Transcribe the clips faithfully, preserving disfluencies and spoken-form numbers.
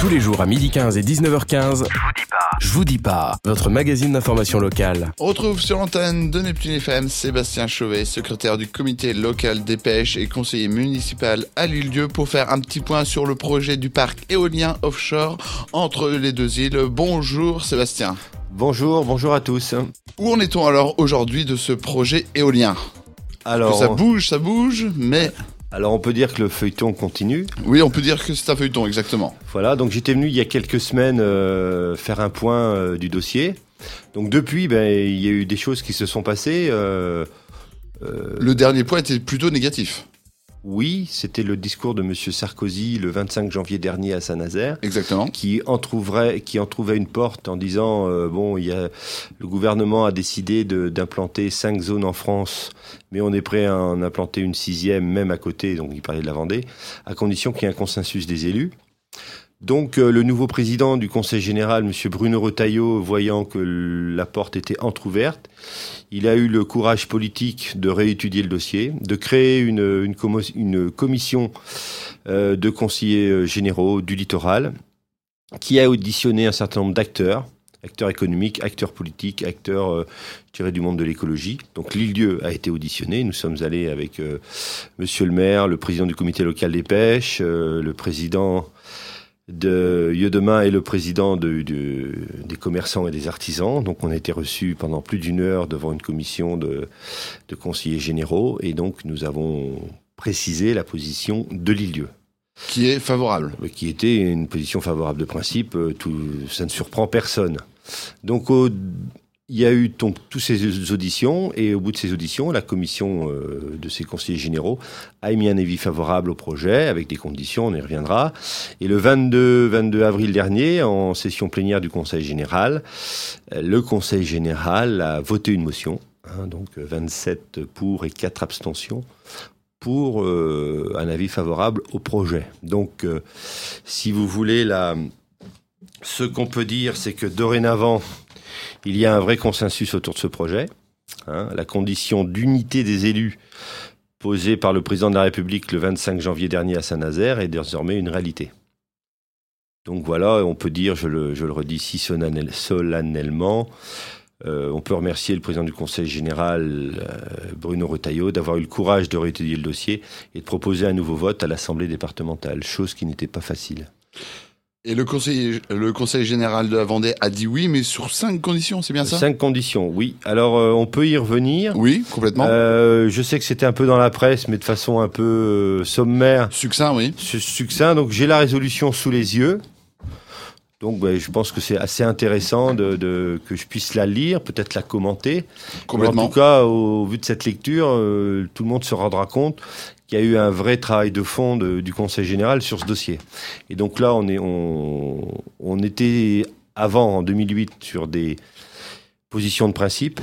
Tous les jours à midi quinze et dix-neuf heures quinze, je vous dis pas. Je vous dis pas. Votre magazine d'information locale. On retrouve sur l'antenne de Neptune F M Sébastien Chauvet, secrétaire du comité local des pêches et conseiller municipal à l'île-Dieu, pour faire un petit point sur le projet du parc éolien offshore entre les deux îles. Bonjour Sébastien. Bonjour, bonjour à tous. Où en est-on alors aujourd'hui de ce projet éolien ? Alors, que ça bouge, ça bouge, mais... Alors on peut dire que le feuilleton continue. Oui, on peut dire que c'est un feuilleton, exactement. Voilà, donc j'étais venu il y a quelques semaines euh, faire un point euh, du dossier. Donc depuis, ben, il y a eu des choses qui se sont passées. Euh, euh... Le dernier point était plutôt négatif. Oui, c'était le discours de M. Sarkozy le vingt-cinq janvier dernier à Saint-Nazaire. Exactement. Qui entrouvrait, qui entrouvait une porte en disant euh, bon, il y a, le gouvernement a décidé de, d'implanter cinq zones en France, mais on est prêt à en implanter une sixième, même à côté, donc il parlait de la Vendée, à condition qu'il y ait un consensus des élus. Donc euh, le nouveau président du Conseil général, M. Bruno Retailleau, voyant que la porte était entrouverte, il a eu le courage politique de réétudier le dossier, de créer une, une, commo- une commission euh, de conseillers généraux du littoral, qui a auditionné un certain nombre d'acteurs, acteurs économiques, acteurs politiques, acteurs euh, tirés du monde de l'écologie. Donc l'île-Dieu a été auditionné. Nous sommes allés avec euh, Monsieur le maire, le président du comité local des pêches, euh, le président de Yeudemain et le président de, de, des commerçants et des artisans. Donc on a été reçus pendant plus d'une heure devant une commission de, de conseillers généraux, et donc nous avons précisé la position de l'île-Dieu. Qui est favorable. Qui était une position favorable de principe, tout, ça ne surprend personne. Donc au, il y a eu donc, toutes ces auditions, et au bout de ces auditions, la commission euh, de ces conseillers généraux a émis un avis favorable au projet, avec des conditions, on y reviendra. Et le vingt-deux, vingt-deux avril dernier, en session plénière du Conseil général, le Conseil général a voté une motion, hein, donc vingt-sept pour et quatre abstentions, pour euh, un avis favorable au projet. Donc, euh, si vous voulez, la... ce qu'on peut dire, c'est que dorénavant, il y a un vrai consensus autour de ce projet. Hein, la condition d'unité des élus posée par le président de la République le vingt-cinq janvier dernier à Saint-Nazaire est désormais une réalité. Donc voilà, on peut dire, je le, je le redis si solennellement, euh, on peut remercier le président du Conseil général, euh, Bruno Retailleau, d'avoir eu le courage de réétudier le dossier et de proposer un nouveau vote à l'Assemblée départementale, chose qui n'était pas facile. Et le conseil, le conseil général de la Vendée a dit oui, mais sur cinq conditions, c'est bien ça ? Cinq conditions, oui. Alors, euh, on peut y revenir. Oui, complètement. Euh, je sais que c'était un peu dans la presse, mais de façon un peu euh, sommaire. Succinct, oui. Succinct. Donc, j'ai la résolution sous les yeux. Donc, ben, je pense que c'est assez intéressant de, de, que je puisse la lire, peut-être la commenter. Complètement. En tout cas, au, au vu de cette lecture, euh, tout le monde se rendra compte qu'il y a eu un vrai travail de fond de, du Conseil général sur ce dossier. Et donc là, on, est, on, on était avant, en deux mille huit, sur des positions de principe.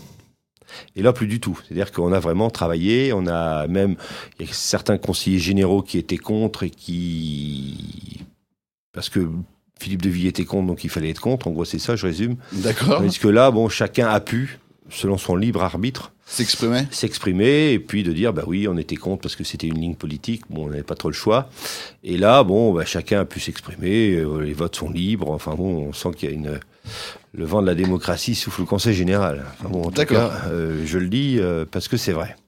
Et là, plus du tout. C'est-à-dire qu'on a vraiment travaillé. On a même, il y a certains conseillers généraux qui étaient contre et qui, parce que Philippe de Villiers était contre, donc il fallait être contre. En gros, c'est ça, je résume. D'accord. Parce que là, bon, chacun a pu, selon son libre arbitre, S'exprimer S'exprimer, et puis de dire, bah oui, on était contre parce que c'était une ligne politique, bon, on n'avait pas trop le choix. Et là, bon, bah, chacun a pu s'exprimer, euh, les votes sont libres, enfin bon, on sent qu'il y a une... Le vent de la démocratie souffle au Conseil général. Enfin bon, en tout cas, euh, je le dis euh, parce que c'est vrai.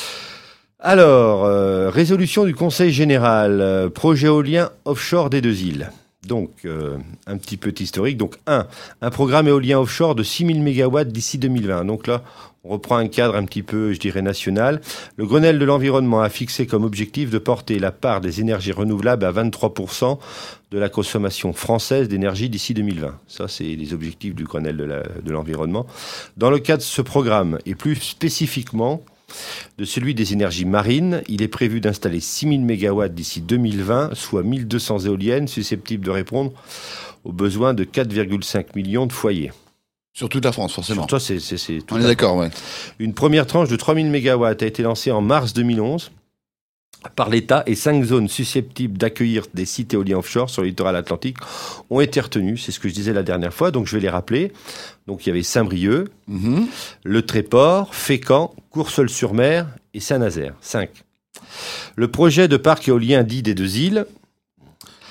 Alors, euh, résolution du Conseil général, euh, projet éolien offshore des deux îles. Donc, euh, un petit peu historique. Donc, un, un programme éolien offshore de six mille mégawatts d'ici deux mille vingt. Donc là, on reprend un cadre un petit peu, je dirais, national. Le Grenelle de l'environnement a fixé comme objectif de porter la part des énergies renouvelables à vingt-trois pour cent de la consommation française d'énergie d'ici deux mille vingt. Ça, c'est les objectifs du Grenelle de, la, de l'environnement. Dans le cadre de ce programme, et plus spécifiquement de celui des énergies marines, il est prévu d'installer six mille mégawatts d'ici deux mille vingt, soit mille deux cents éoliennes susceptibles de répondre aux besoins de quatre virgule cinq millions de foyers. Sur toute la France, forcément. Sur toi, c'est, c'est, c'est On est d'accord, oui. Une première tranche de trois mille mégawatts a été lancée en mars deux mille onze par l'État, et cinq zones susceptibles d'accueillir des sites éoliens offshore sur le littoral atlantique ont été retenues. C'est ce que je disais la dernière fois, donc je vais les rappeler. Donc il y avait Saint-Brieuc, mm-hmm. Le Tréport, Fécamp, Courseulles-sur-Mer et Saint-Nazaire. cinq. Le projet de parc éolien dit des deux îles.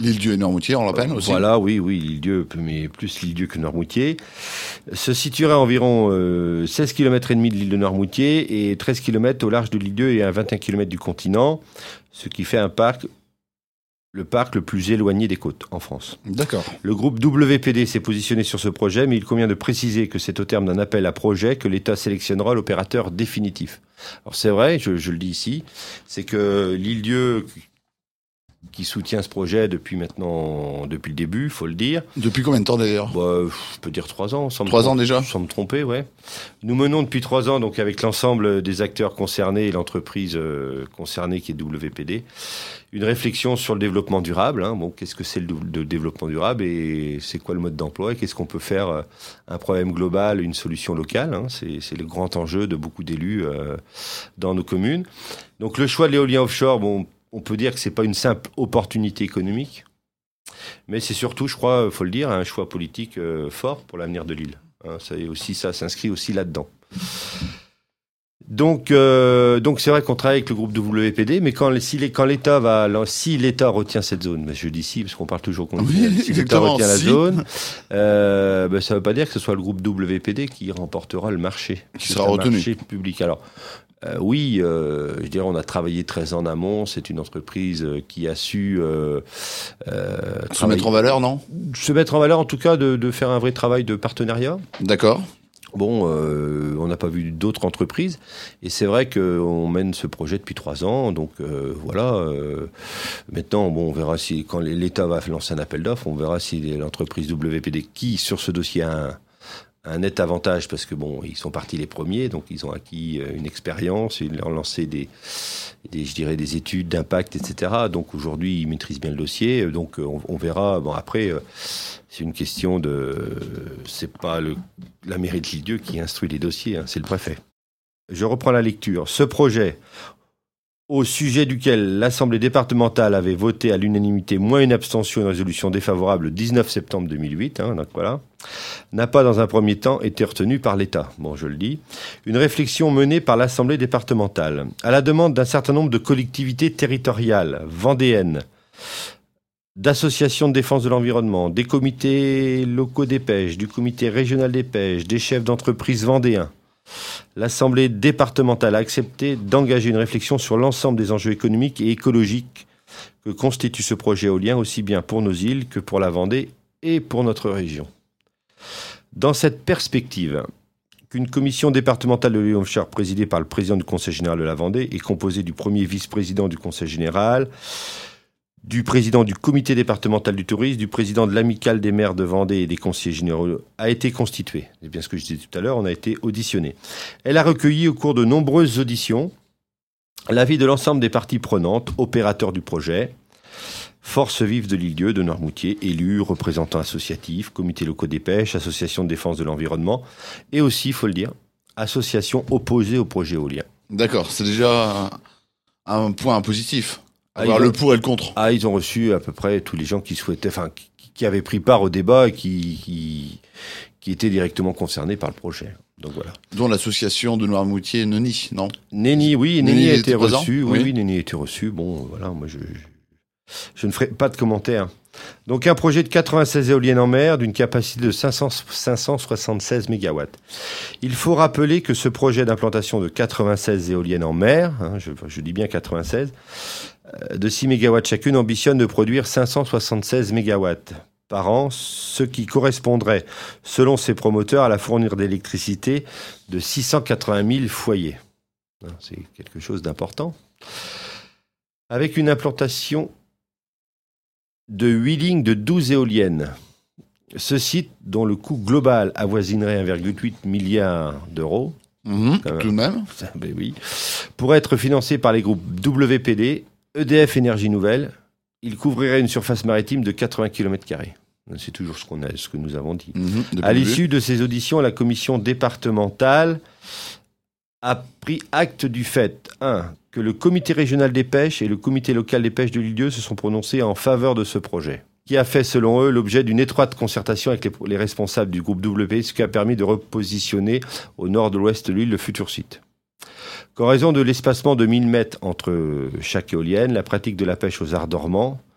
L'Île-Dieu et Noirmoutier, on l'appelle aussi. Voilà, oui, oui, l'Île-Dieu, mais plus l'Île-Dieu que Noirmoutier. Se situerait à environ euh, seize kilomètres et demi de l'île de Noirmoutier et treize kilomètres au large de l'Île-Dieu et à vingt et un kilomètres du continent, ce qui fait un parc, le parc le plus éloigné des côtes en France. D'accord. Le groupe W P D s'est positionné sur ce projet, mais il convient de préciser que c'est au terme d'un appel à projet que l'État sélectionnera l'opérateur définitif. Alors c'est vrai, je, je le dis ici, c'est que l'Île-Dieu, qui soutient ce projet depuis maintenant, depuis le début, faut le dire. Depuis combien de temps d'ailleurs ? Bah, je peux dire trois ans. Sans Trois me ans déjà ? Sans me tromper, ouais. Nous menons depuis trois ans, donc avec l'ensemble des acteurs concernés et l'entreprise euh, concernée qui est W P D, une réflexion sur le développement durable. Hein. Bon, qu'est-ce que c'est le, le développement durable et c'est quoi le mode d'emploi et qu'est-ce qu'on peut faire euh, un problème global, une solution locale. Hein. C'est, c'est le grand enjeu de beaucoup d'élus euh, dans nos communes. Donc le choix de l'éolien offshore, bon. On peut dire que c'est pas une simple opportunité économique, mais c'est surtout, je crois, faut le dire, un choix politique euh, fort pour l'avenir de l'île. Hein, ça, aussi, ça s'inscrit aussi là-dedans. Donc, euh, donc c'est vrai qu'on travaille avec le groupe W P D, mais quand, si, les, quand l'État va, si l'État retient cette zone, ben je dis si parce qu'on parle toujours qu'on oui, si l'État retient la si. zone, euh, ben ça ne veut pas dire que ce soit le groupe W P D qui remportera le marché, qui sera retenu, marché public. Alors. Euh, oui, euh, je dirais on a travaillé très en amont. C'est une entreprise qui a su euh, euh, se mettre en valeur, non ? Se mettre en valeur, en tout cas, de, de faire un vrai travail de partenariat. D'accord. Bon, euh, on n'a pas vu d'autres entreprises, et c'est vrai qu'on mène ce projet depuis trois ans. Donc euh, voilà. Euh, maintenant, bon, on verra si quand l'État va lancer un appel d'offres, on verra si l'entreprise W P D qui sur ce dossier a un un net avantage parce que bon, ils sont partis les premiers, donc ils ont acquis une expérience, ils ont lancé des, des, je dirais, des études d'impact, et cetera. Donc aujourd'hui, ils maîtrisent bien le dossier. Donc on, on verra. Bon après, c'est une question de, c'est pas le, la mairie de l'Île-Dieu qui instruit les dossiers, hein, c'est le préfet. Je reprends la lecture. Ce projet, au sujet duquel l'Assemblée départementale avait voté à l'unanimité moins une abstention, une résolution défavorable le dix-neuf septembre deux mille huit, hein, donc voilà, n'a pas dans un premier temps été retenu par l'État. Bon, je le dis. Une réflexion menée par l'Assemblée départementale à la demande d'un certain nombre de collectivités territoriales vendéennes, d'associations de défense de l'environnement, des comités locaux des pêches, du comité régional des pêches, des chefs d'entreprise vendéens. L'Assemblée départementale a accepté d'engager une réflexion sur l'ensemble des enjeux économiques et écologiques que constitue ce projet éolien, aussi bien pour nos îles que pour la Vendée et pour notre région. Dans cette perspective, qu'une commission départementale de l'éolien offshore présidée par le président du Conseil général de la Vendée est composée du premier vice-président du Conseil général, du président du comité départemental du tourisme, du président de l'amicale des maires de Vendée et des conseillers généraux, a été constituée. C'est bien ce que je disais tout à l'heure, on a été auditionné. Elle a recueilli au cours de nombreuses auditions l'avis de l'ensemble des parties prenantes, opérateurs du projet, forces vives de l'Île-Dieu, de Noirmoutier, élus, représentants associatifs, comités locaux des pêches, associations de défense de l'environnement, et aussi, il faut le dire, associations opposées au projet éolien. D'accord, c'est déjà un, un point positif. Avoir ah, le pour et le contre. Ah, ils ont reçu à peu près tous les gens qui souhaitaient, enfin, qui, qui avaient pris part au débat et qui, qui, qui étaient directement concernés par le projet. Donc voilà. Dont l'association de Noirmoutier, Neni, non ? Neni, oui, Neni, Neni a été reçu. Oui, oui, oui, Neni a été reçu. Bon, voilà, moi je, je, je ne ferai pas de commentaires. Donc un projet de quatre-vingt-seize éoliennes en mer d'une capacité de cinq cents, cinq cent soixante-seize mégawatts. Il faut rappeler que ce projet d'implantation de quatre-vingt-seize éoliennes en mer, hein, je, je dis bien quatre-vingt-seize, de six mégawatts chacune, ambitionne de produire cinq cent soixante-seize mégawatts par an, ce qui correspondrait, selon ses promoteurs, à la fourniture d'électricité de six cent quatre-vingt mille foyers. C'est quelque chose d'important. Avec une implantation de huit lignes de douze éoliennes. Ce site, dont le coût global avoisinerait un virgule huit milliard d'euros, mmh, tout de même, ben oui, pourrait être financé par les groupes W P D, E D F Énergie Nouvelle. Il couvrirait une surface maritime de quatre-vingts kilomètres carrés. C'est toujours ce, qu'on a, ce que nous avons dit. Mmh, à l'issue de ces auditions, la commission départementale a pris acte du fait, un, que le comité régional des pêches et le comité local des pêches de l'Île-Dieu se sont prononcés en faveur de ce projet, qui a fait, selon eux, l'objet d'une étroite concertation avec les, les responsables du groupe W P D, ce qui a permis de repositionner au nord de l'ouest de l'île le futur site. Qu'en raison de l'espacement de mille mètres entre chaque éolienne, la pratique de la pêche aux arts dormants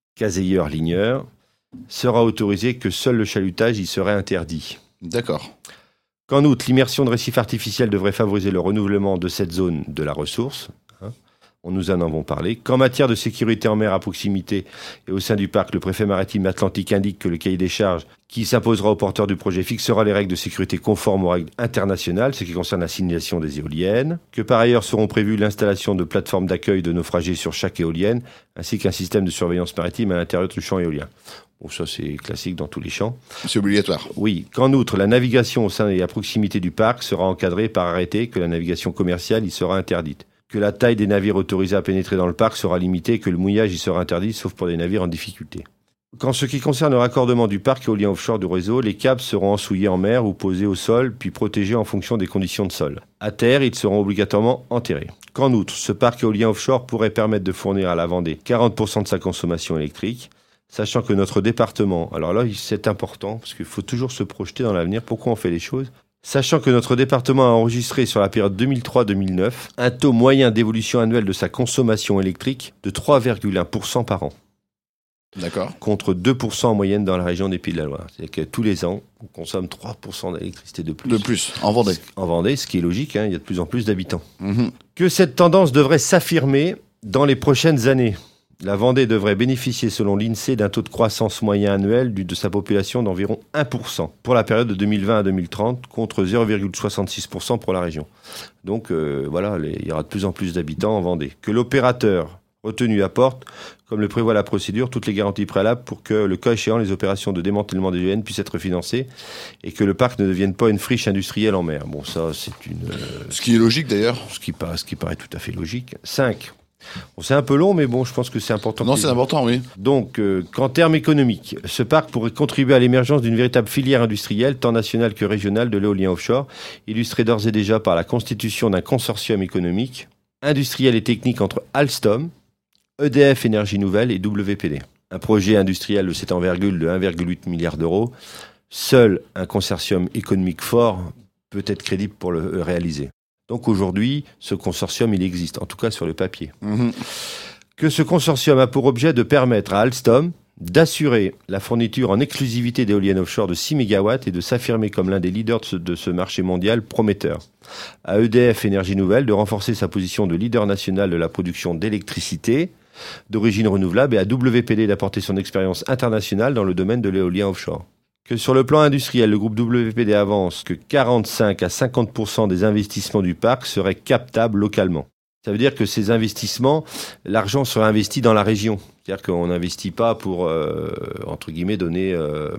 caseilleurs-ligneurs, sera autorisé que seul le chalutage y serait interdit. D'accord. Qu'en outre, l'immersion de récifs artificiels devrait favoriser le renouvellement de cette zone de la ressource. Hein, on nous en avons parlé. Qu'en matière de sécurité en mer à proximité et au sein du parc, le préfet maritime atlantique indique que le cahier des charges qui s'imposera aux porteurs du projet fixera les règles de sécurité conformes aux règles internationales, ce qui concerne la signalisation des éoliennes. Que par ailleurs seront prévues l'installation de plateformes d'accueil de naufragés sur chaque éolienne, ainsi qu'un système de surveillance maritime à l'intérieur du champ éolien. Bon, ça, c'est classique dans tous les champs. C'est obligatoire. Oui. Qu'en outre, la navigation au sein et à proximité du parc sera encadrée par arrêté, que la navigation commerciale y sera interdite. Que la taille des navires autorisés à pénétrer dans le parc sera limitée et que le mouillage y sera interdit, sauf pour des navires en difficulté. Qu'en ce qui concerne le raccordement du parc éolien offshore du réseau, les câbles seront ensouillés en mer ou posés au sol, puis protégés en fonction des conditions de sol. À terre, ils seront obligatoirement enterrés. Qu'en outre, ce parc éolien offshore pourrait permettre de fournir à la Vendée quarante pour cent de sa consommation électrique, sachant que notre département, alors là c'est important, parce qu'il faut toujours se projeter dans l'avenir, pourquoi on fait les choses, sachant que notre département a enregistré sur la période deux mille trois à deux mille neuf un taux moyen d'évolution annuelle de sa consommation électrique de trois virgule un pour cent par an. D'accord. Contre deux pour cent en moyenne dans la région des Pays de la Loire. C'est-à-dire que tous les ans, on consomme trois pour cent d'électricité de plus. De plus, en Vendée. En Vendée, ce qui est logique, hein, il y a de plus en plus d'habitants. Mmh. Que cette tendance devrait s'affirmer dans les prochaines années. La Vendée devrait bénéficier, selon l'INSEE, d'un taux de croissance moyen annuel de sa population d'environ un pour cent pour la période de deux mille vingt à deux mille trente, contre zéro virgule soixante-six pour cent pour la région. Donc euh, voilà, les, il y aura de plus en plus d'habitants en Vendée. Que l'opérateur retenu apporte, comme le prévoit la procédure, toutes les garanties préalables pour que, le cas échéant, les opérations de démantèlement des éoliennes puissent être financées et que le parc ne devienne pas une friche industrielle en mer. Bon, ça, c'est une... Euh, ce qui est logique, d'ailleurs. Ce qui, paraît, ce qui paraît tout à fait logique. cinq. Bon, c'est un peu long, mais bon, je pense que c'est important. Non, c'est important, oui. Donc, euh, qu'en termes économiques, ce parc pourrait contribuer à l'émergence d'une véritable filière industrielle, tant nationale que régionale, de l'éolien offshore, illustrée d'ores et déjà par la constitution d'un consortium économique, industriel et technique entre Alstom, E D F Énergie Nouvelle et W P D. Un projet industriel de cette envergure de un virgule huit milliard d'euros, seul un consortium économique fort peut être crédible pour le réaliser. Donc aujourd'hui, ce consortium, il existe, en tout cas sur le papier. Mmh. Que ce consortium a pour objet de permettre à Alstom d'assurer la fourniture en exclusivité d'éoliennes offshore de six mégawatts et de s'affirmer comme l'un des leaders de ce, de ce marché mondial prometteur. À E D F Énergie Nouvelle de renforcer sa position de leader national de la production d'électricité d'origine renouvelable et à W P D d'apporter son expérience internationale dans le domaine de l'éolien offshore. Que sur le plan industriel, le groupe W P D avance que quarante-cinq à cinquante pour cent des investissements du parc seraient captables localement. Ça veut dire que ces investissements, l'argent serait investi dans la région. C'est-à-dire qu'on n'investit pas pour, euh, entre guillemets, donner euh,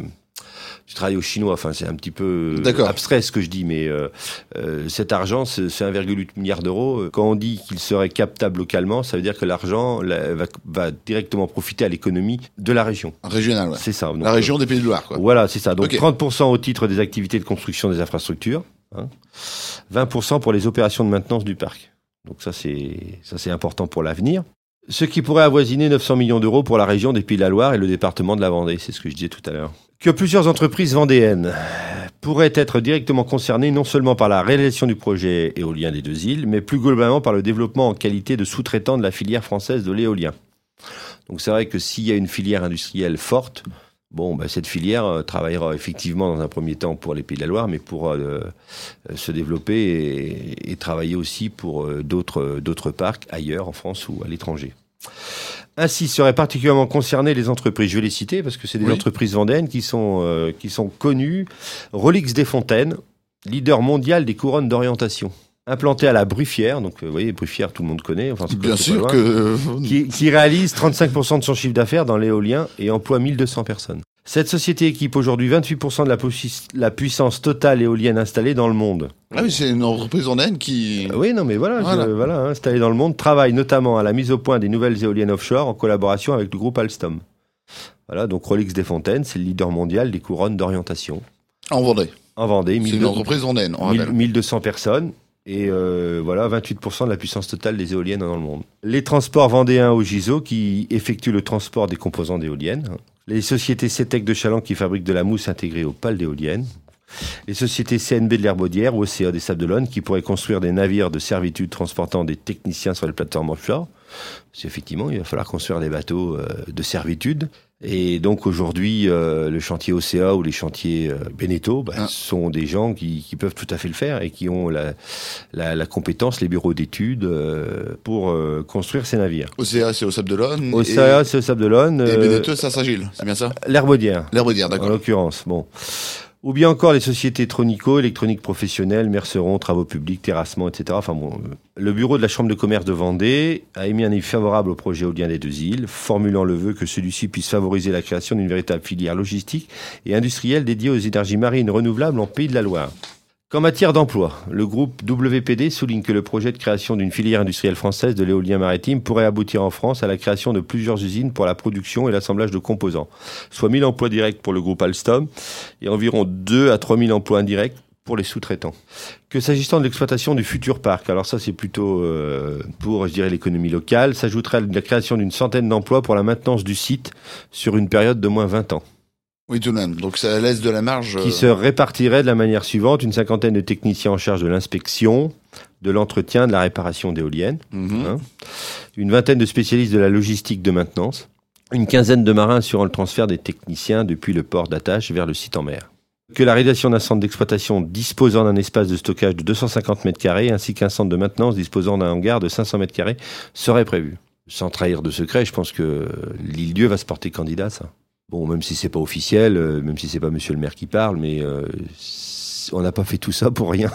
du travail aux Chinois. Enfin, c'est un petit peu D'accord. abstrait ce que je dis, mais euh, euh, cet argent, c'est, c'est un virgule huit milliard d'euros. Quand on dit qu'il serait captable localement, ça veut dire que l'argent la, va, va directement profiter à l'économie de la région. Régionale, ouais. C'est ça. Donc, la région des Pays de Loire, quoi. Voilà, c'est ça. Donc okay. trente pour cent au titre des activités de construction des infrastructures, hein, vingt pour cent pour les opérations de maintenance du parc. Donc ça c'est, ça, c'est important pour l'avenir. Ce qui pourrait avoisiner neuf cents millions d'euros pour la région des Pays de la Loire et le département de la Vendée, c'est ce que je disais tout à l'heure. Que plusieurs entreprises vendéennes pourraient être directement concernées non seulement par la réalisation du projet éolien des deux îles, mais plus globalement par le développement en qualité de sous-traitant de la filière française de l'éolien. Donc c'est vrai que s'il y a une filière industrielle forte, bon, bah, cette filière euh, travaillera effectivement dans un premier temps pour les Pays de la Loire, mais pourra euh, se développer et, et travailler aussi pour euh, d'autres, d'autres parcs ailleurs, en France ou à l'étranger. Ainsi seraient particulièrement concernées les entreprises, je vais les citer parce que c'est des oui. entreprises vendéennes qui sont, euh, qui sont connues. Rolix Desfontaines, leader mondial des couronnes d'orientation. Implanté à la Bruffière, donc vous voyez, Bruffière, tout le monde connaît. Enfin, c'est Bien c'est sûr que... Qui, qui réalise trente-cinq pour cent de son chiffre d'affaires dans l'éolien et emploie mille deux cents personnes. Cette société équipe aujourd'hui vingt-huit pour cent de la, pu- la puissance totale éolienne installée dans le monde. Ah oui, c'est une entreprise vendéenne qui... Euh, oui, non, mais voilà, voilà. Je, voilà hein, installée dans le monde, travaille notamment à la mise au point des nouvelles éoliennes offshore en collaboration avec le groupe Alstom. Voilà, donc Rolix Desfontaines, c'est le leader mondial des couronnes d'orientation. En Vendée. En Vendée. C'est une entreprise vendéenne, on rappelle. mille deux cents personnes. Et euh, voilà, vingt-huit pour cent de la puissance totale des éoliennes dans le monde. Les transports vendéens au Giso qui effectuent le transport des composants d'éoliennes. Les sociétés CETEC de Challans qui fabriquent de la mousse intégrée aux pales d'éoliennes. Les sociétés C N B de l'Herbaudière ou O C A des Sables d'Olonne qui pourraient construire des navires de servitude transportant des techniciens sur les plateformes offshore. Parce qu'effectivement, il va falloir construire des bateaux euh, de servitude. Et donc aujourd'hui, euh, le chantier O C A ou les chantiers euh, Beneteau bah, ah. sont des gens qui, qui peuvent tout à fait le faire et qui ont la, la, la compétence, les bureaux d'études euh, pour euh, construire ces navires. O C A, c'est au Sable d'Olonne. O C A, et... c'est au Sable d'Olonne. Et euh, Beneteau, c'est à Saint-Gilles, c'est bien ça? L'Herbaudière. L'Herbaudière, d'accord. En l'occurrence, bon. Ou bien encore les sociétés Tronico, électronique professionnelle, Merceron, travaux publics, terrassement, et cetera. Enfin bon, le bureau de la Chambre de commerce de Vendée a émis un avis favorable au projet éolien des deux îles, formulant le vœu que celui-ci puisse favoriser la création d'une véritable filière logistique et industrielle dédiée aux énergies marines renouvelables en Pays de la Loire. Qu'en matière d'emploi, le groupe W P D souligne que le projet de création d'une filière industrielle française de l'éolien maritime pourrait aboutir en France à la création de plusieurs usines pour la production et l'assemblage de composants, soit mille emplois directs pour le groupe Alstom et environ deux à trois mille emplois indirects pour les sous-traitants. Que s'agissant de l'exploitation du futur parc, alors ça c'est plutôt euh, pour, je dirais, l'économie locale, s'ajouterait la création d'une centaine d'emplois pour la maintenance du site sur une période de moins vingt ans. Oui, tout de même. Donc ça laisse de la marge. Qui se répartirait de la manière suivante: une cinquantaine de techniciens en charge de l'inspection, de l'entretien, de la réparation d'éoliennes, mmh. hein, une vingtaine de spécialistes de la logistique de maintenance, une quinzaine de marins assurant le transfert des techniciens depuis le port d'attache vers le site en mer. Que la réalisation d'un centre d'exploitation disposant d'un espace de stockage de deux cent cinquante mètres carrés ainsi qu'un centre de maintenance disposant d'un hangar de cinq cents mètres carrés serait prévu. Sans trahir de secret, je pense que l'Île-Dieu va se porter candidat à ça. Bon, même si c'est pas officiel, euh, même si c'est pas monsieur le maire qui parle, mais euh, on n'a pas fait tout ça pour rien.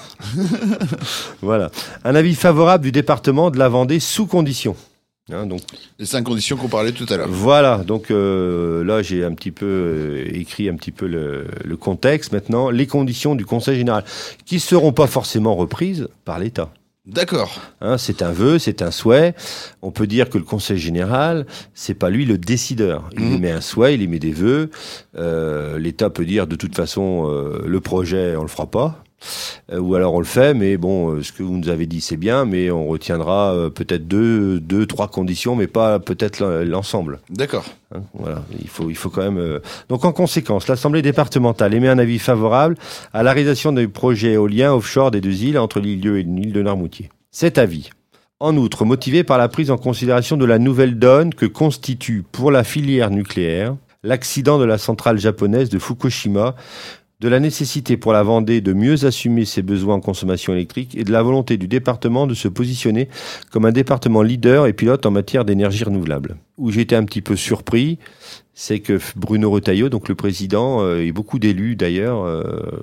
Voilà. Un avis favorable du département de la Vendée sous condition. Hein, donc, les cinq conditions qu'on parlait tout à l'heure. Voilà. Donc euh, là, j'ai un petit peu euh, écrit un petit peu le, le contexte. Maintenant, les conditions du Conseil général, qui seront pas forcément reprises par l'État. D'accord. Hein, c'est un vœu, c'est un souhait. On peut dire que le Conseil général, c'est pas lui le décideur. Il mmh. émet un souhait, il émet des vœux. Euh, L'État peut dire de toute façon, euh, le projet, on le fera pas. Euh, ou alors on le fait, mais bon, euh, ce que vous nous avez dit, c'est bien, mais on retiendra euh, peut-être deux, deux, trois conditions, mais pas peut-être l'ensemble. D'accord. Hein, voilà, il faut, il faut quand même. Euh... Donc en conséquence, l'Assemblée départementale émet un avis favorable à la réalisation du projet éolien offshore des deux îles entre l'île-Dieu et l'île de Noirmoutier. Cet avis, en outre, motivé par la prise en considération de la nouvelle donne que constitue pour la filière nucléaire l'accident de la centrale japonaise de Fukushima, de la nécessité pour la Vendée de mieux assumer ses besoins en consommation électrique et de la volonté du département de se positionner comme un département leader et pilote en matière d'énergie renouvelable. Où j'ai été un petit peu surpris, c'est que Bruno Retailleau, donc le président, euh, et beaucoup d'élus d'ailleurs, euh,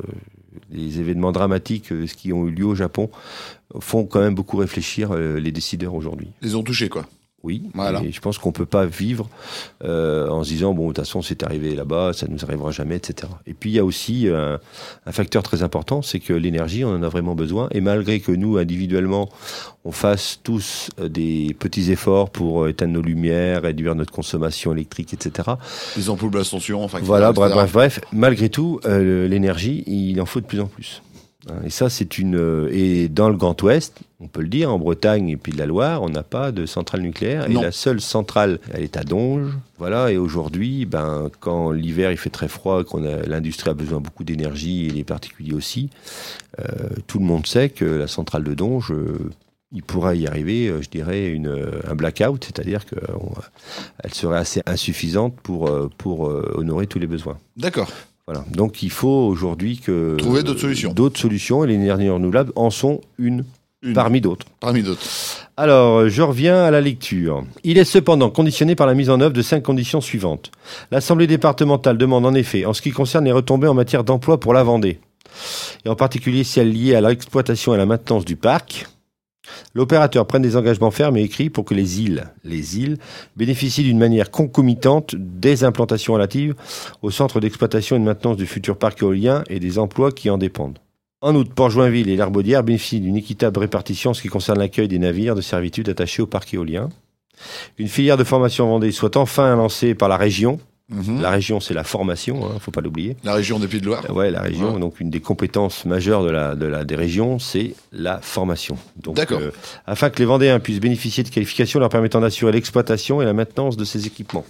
les événements dramatiques euh, qui ont eu lieu au Japon, font quand même beaucoup réfléchir euh, les décideurs aujourd'hui. Ils ont touché, quoi. Oui, voilà. Et je pense qu'on peut pas vivre euh, en se disant bon de toute façon c'est arrivé là-bas, ça nous arrivera jamais, et cetera. Et puis il y a aussi un, un facteur très important, c'est que l'énergie on en a vraiment besoin et malgré que nous individuellement on fasse tous des petits efforts pour éteindre nos lumières, réduire notre consommation électrique, et cetera. Les ampoules basse tension, enfin. Voilà, bref, bref, bref. Malgré tout, euh, l'énergie il en faut de plus en plus. Et ça, c'est une. Et dans le Grand Ouest, on peut le dire, en Bretagne et puis de la Loire, on n'a pas de centrale nucléaire. Non. Et la seule centrale, elle est à Donges. Voilà. Et aujourd'hui, ben, quand l'hiver il fait très froid, qu'on a l'industrie a besoin beaucoup d'énergie et les particuliers aussi, euh, tout le monde sait que la centrale de Donges, euh, il pourra y arriver, euh, je dirais, une, un blackout, c'est-à-dire qu'elle serait assez insuffisante pour pour euh, honorer tous les besoins. D'accord. Voilà. Donc il faut aujourd'hui que trouver d'autres solutions. Euh, d'autres solutions et les énergies renouvelables en sont une, une. parmi d'autres. Parmi d'autres. Alors, je reviens à la lecture. Il est cependant conditionné par la mise en œuvre de cinq conditions suivantes. L'Assemblée départementale demande en effet, en ce qui concerne les retombées en matière d'emploi pour la Vendée, et en particulier celles liées à l'exploitation et à la maintenance du parc, l'opérateur prenne des engagements fermes et écrits pour que les îles, les îles bénéficient d'une manière concomitante des implantations relatives au centre d'exploitation et de maintenance du futur parc éolien et des emplois qui en dépendent. En outre, Port-Joinville et l'Herbaudière bénéficient d'une équitable répartition en ce qui concerne l'accueil des navires de servitude attachés au parc éolien. Une filière de formation Vendée soit enfin lancée par la région. Mmh. La région, c'est la formation, hein, faut pas l'oublier. La région des Pays de Loire. Euh, ouais, la région. Ouais. Donc, une des compétences majeures de la, de la, des régions, c'est la formation. Donc, D'accord. Euh, afin que les Vendéens puissent bénéficier de qualifications leur permettant d'assurer l'exploitation et la maintenance de ces équipements.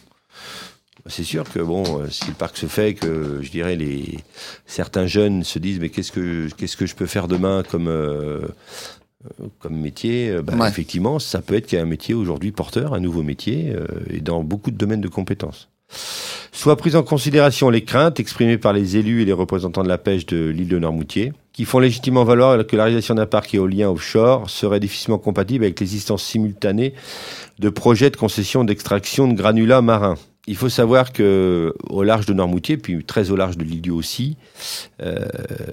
C'est sûr que bon, euh, si le parc se fait, que je dirais les certains jeunes se disent mais qu'est-ce que qu'est-ce que je peux faire demain comme euh, euh, comme métier, euh, bah, ouais. effectivement, ça peut être qu'il y a un métier aujourd'hui porteur, un nouveau métier, euh, et dans beaucoup de domaines de compétences. Soit prises en considération les craintes exprimées par les élus et les représentants de la pêche de l'île de Noirmoutier, qui font légitimement valoir que la réalisation d'un parc éolien offshore serait difficilement compatible avec l'existence simultanée de projets de concession d'extraction de granulats marins. Il faut savoir que au large de Noirmoutier, puis très au large de l'île Dieu aussi, euh,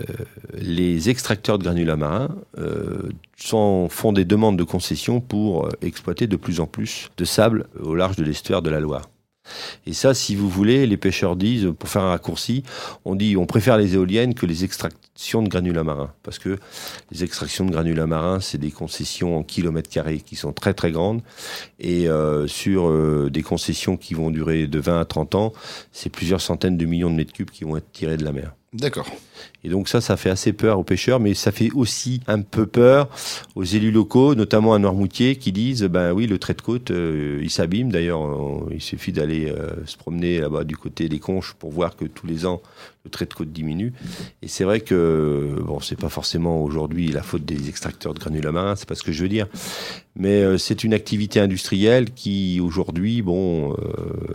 les extracteurs de granulats marins euh, sont, font des demandes de concession pour exploiter de plus en plus de sable au large de l'estuaire de la Loire. Et ça, si vous voulez, les pêcheurs disent, pour faire un raccourci, on dit on préfère les éoliennes que les extractions de granulats marins. Parce que les extractions de granulats marins, c'est des concessions en kilomètres carrés qui sont très très grandes. Et euh, sur euh, des concessions qui vont durer de vingt à trente ans, c'est plusieurs centaines de millions de mètres cubes qui vont être tirés de la mer. D'accord. Et donc ça, ça fait assez peur aux pêcheurs, mais ça fait aussi un peu peur aux élus locaux, notamment à Noirmoutier, qui disent, ben oui, le trait de côte, euh, il s'abîme. D'ailleurs, on, il suffit d'aller euh, se promener là-bas du côté des Conches pour voir que tous les ans, le trait de côte diminue. Et c'est vrai que, bon, c'est pas forcément aujourd'hui la faute des extracteurs de granulats marins, c'est pas ce que je veux dire. Mais euh, c'est une activité industrielle qui, aujourd'hui, bon, euh,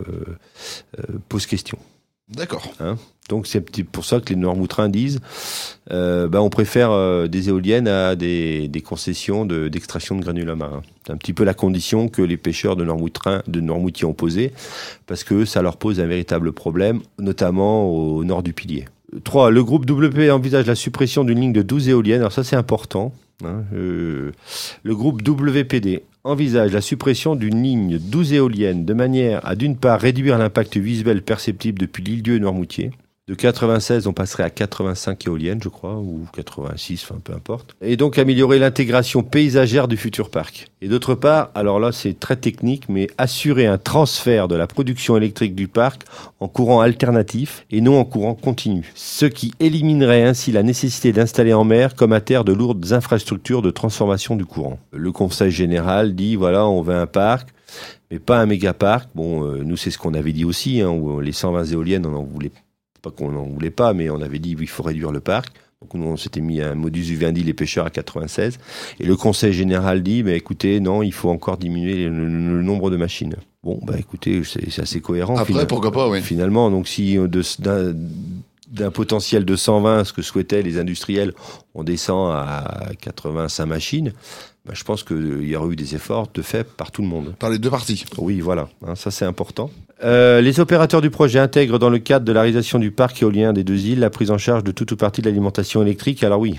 euh, pose question. D'accord. Hein, donc c'est pour ça que les Noirmoutrins disent euh, bah, on préfère euh, des éoliennes à des, des concessions de, d'extraction de granulats marins. C'est un petit peu la condition que les pêcheurs de Noirmoutrin, de Noirmoutier ont posée, parce que ça leur pose un véritable problème, notamment au nord du Pilier. trois. Le groupe W P envisage la suppression d'une ligne de douze éoliennes. Alors ça c'est important. Hein, euh, le groupe W P D envisage la suppression d'une ligne douze éoliennes de manière à d'une part réduire l'impact visuel perceptible depuis l'île-dieu et Noirmoutier. De quatre-vingt-seize, on passerait à quatre-vingt-cinq éoliennes, je crois, ou quatre-vingt-six, enfin peu importe. Et donc améliorer l'intégration paysagère du futur parc. Et d'autre part, alors là c'est très technique, mais assurer un transfert de la production électrique du parc en courant alternatif et non en courant continu. Ce qui éliminerait ainsi la nécessité d'installer en mer comme à terre de lourdes infrastructures de transformation du courant. Le Conseil général dit, voilà, on veut un parc, mais pas un méga parc. Bon, euh, nous c'est ce qu'on avait dit aussi, hein, où les cent vingt éoliennes, on en voulait pas qu'on n'en voulait pas, mais on avait dit qu'il faut réduire le parc. Donc nous, on s'était mis un modus vivendi, les pêcheurs à quatre-vingt-seize. Et le Conseil général dit, bah, écoutez, non, il faut encore diminuer le, le, le nombre de machines. Bon, bah écoutez, c'est, c'est assez cohérent. Après, finalement. pourquoi pas, oui. Finalement, donc si de, d'un, d'un potentiel de cent vingt, ce que souhaitaient les industriels, on descend à quatre-vingt-cinq machines, bah, je pense qu'il y aura eu des efforts de fait par tout le monde. Par les deux parties. Oui, voilà, hein, ça c'est important. Euh, les opérateurs du projet intègrent dans le cadre de la réalisation du parc éolien des deux îles la prise en charge de toute ou partie de l'alimentation électrique. Alors oui,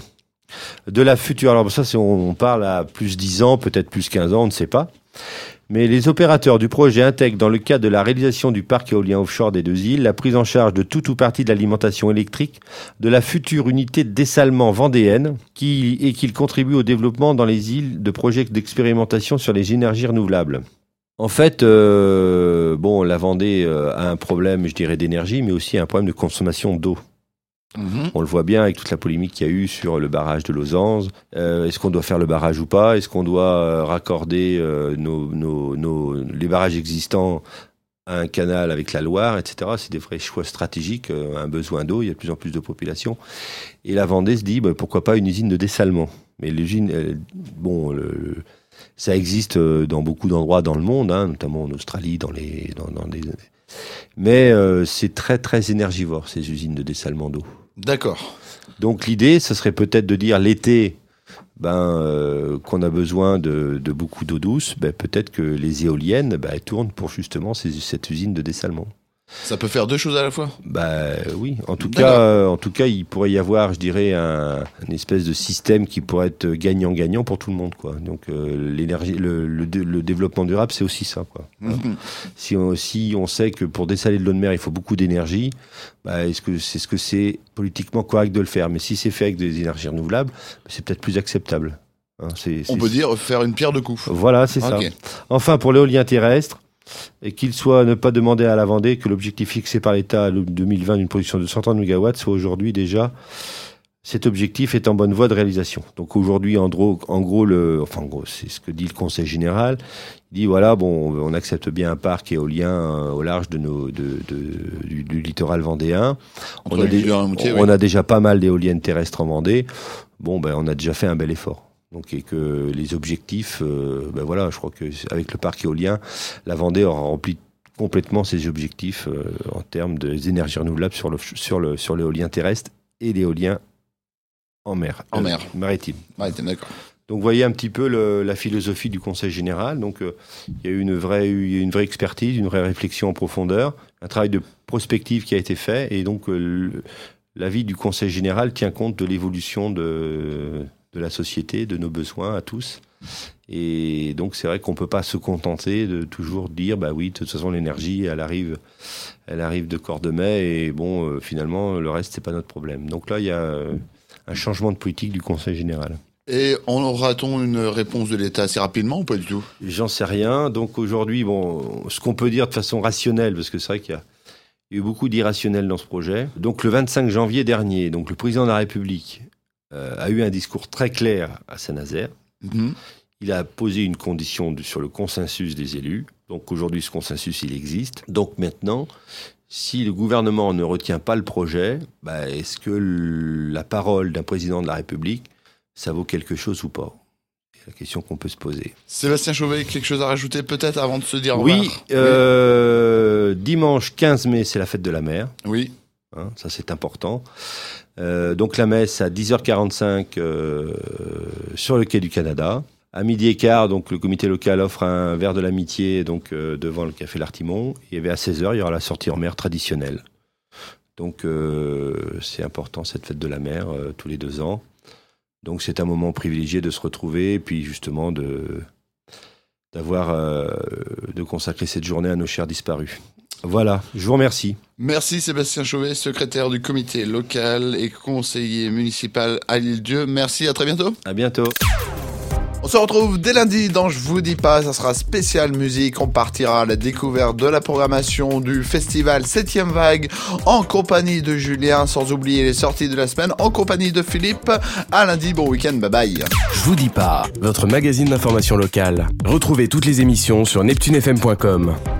de la future, alors ça c'est, on, on parle à plus dix ans, peut-être plus quinze ans, on ne sait pas. Mais les opérateurs du projet intègrent dans le cadre de la réalisation du parc éolien offshore des deux îles la prise en charge de toute ou partie de l'alimentation électrique de la future unité de dessalement vendéenne qui, et qu'ils contribuent au développement dans les îles de projets d'expérimentation sur les énergies renouvelables. En fait, euh, bon, la Vendée euh, a un problème, je dirais, d'énergie, mais aussi un problème de consommation d'eau. Mmh. On le voit bien avec toute la polémique qu'il y a eu sur le barrage de Lausanne. Euh, est-ce qu'on doit faire le barrage ou pas ? Est-ce qu'on doit euh, raccorder euh, nos, nos, nos, les barrages existants à un canal avec la Loire, et cetera. C'est des vrais choix stratégiques, euh, un besoin d'eau, il y a de plus en plus de population. Et la Vendée se dit, bah, pourquoi pas une usine de dessalement ? Mais l'usine, euh, bon, le, le, ça existe dans beaucoup d'endroits dans le monde, hein, notamment en Australie, dans les, dans, dans des... mais euh, c'est très très énergivore ces usines de dessalement d'eau. D'accord. Donc l'idée, ce serait peut-être de dire l'été, ben euh, qu'on a besoin de, de beaucoup d'eau douce, ben peut-être que les éoliennes, ben, elles tournent pour justement ces, cette usine de dessalement. Ça peut faire deux choses à la fois ? Bah oui, en tout D'accord. cas, euh, en tout cas, il pourrait y avoir, je dirais, un, un espèce de système qui pourrait être gagnant-gagnant pour tout le monde, quoi. Donc euh, l'énergie, le, le, le développement durable, c'est aussi ça, quoi. Mm-hmm. Hein. Si on, si on sait que pour dessaler de l'eau de mer, il faut beaucoup d'énergie, bah, est-ce que c'est ce que c'est politiquement correct de le faire ? Mais si c'est fait avec des énergies renouvelables, c'est peut-être plus acceptable. Hein, c'est, on c'est, peut dire faire une pierre deux coups. Voilà, c'est okay. ça. Enfin, pour l'éolien terrestre, et qu'il soit ne pas demander à la Vendée que l'objectif fixé par l'État à deux mille vingt d'une production de cent trente mégawatts soit aujourd'hui déjà, cet objectif est en bonne voie de réalisation. Donc aujourd'hui, en gros, en gros, le, enfin, en gros, c'est ce que dit le Conseil général. Il dit voilà, bon, on accepte bien un parc éolien euh, au large de nos, de, de, du, du littoral vendéen. On, a, dé- on, on a déjà pas mal d'éoliennes terrestres en Vendée. Bon, ben, on a déjà fait un bel effort. Donc, et que les objectifs, euh, ben voilà, je crois qu'avec le parc éolien, la Vendée aura rempli complètement ses objectifs euh, en termes des énergies renouvelables sur, le, sur, le, sur l'éolien terrestre et l'éolien en mer. En euh, mer. Maritime. Maritime, d'accord. Donc, vous voyez un petit peu le, la philosophie du Conseil général. Donc, euh, il y a eu une vraie, il y a une vraie expertise, une vraie réflexion en profondeur, un travail de prospective qui a été fait. Et donc, euh, le, l'avis du Conseil général tient compte de l'évolution de, de la société, de nos besoins à tous. Et donc, c'est vrai qu'on ne peut pas se contenter de toujours dire, bah oui, de toute façon, l'énergie, elle arrive, elle arrive de Cordemais. Et bon, euh, finalement, le reste, c'est pas notre problème. Donc là, il y a euh, un changement de politique du Conseil général. Et on aura-t-on une réponse de l'État assez rapidement ou pas du tout? J'en sais rien. Donc aujourd'hui, bon, ce qu'on peut dire de façon rationnelle, parce que c'est vrai qu'il y a, il y a eu beaucoup d'irrationnel dans ce projet. Donc le vingt-cinq janvier dernier, donc le président de la République euh, a eu un discours très clair à Saint-Nazaire. Mm-hmm. Il a posé une condition de, sur le consensus des élus. Donc aujourd'hui, ce consensus, il existe. Donc maintenant, si le gouvernement ne retient pas le projet, bah, est-ce que l- la parole d'un président de la République, ça vaut quelque chose ou pas? C'est la question qu'on peut se poser. Sébastien Chauvet, quelque chose à rajouter peut-être avant de se dire au Oui, revoir? euh, dimanche quinze mai, c'est la fête de la mer. Oui. Hein, ça, c'est important. Euh, donc la messe à dix heures quarante-cinq euh, sur le quai du Canada. À midi et quart, donc le comité local offre un verre de l'amitié donc euh, devant le café L'Artimon. Et à seize heures, il y aura la sortie en mer traditionnelle. Donc euh, c'est important cette fête de la mer euh, tous les deux ans. Donc c'est un moment privilégié de se retrouver et puis justement de d'avoir euh, de consacrer cette journée à nos chers disparus. Voilà, je vous remercie. Merci Sébastien Chauvet, secrétaire du comité local et conseiller municipal à l'Île-Dieu. Merci, à très bientôt. À bientôt. On se retrouve dès lundi dans Je vous dis pas, ça sera spécial musique. On partira à la découverte de la programmation du festival septième Vague en compagnie de Julien, sans oublier les sorties de la semaine en compagnie de Philippe. À lundi, bon week-end, bye bye. Je vous dis pas, votre magazine d'information locale. Retrouvez toutes les émissions sur neptune f m point com.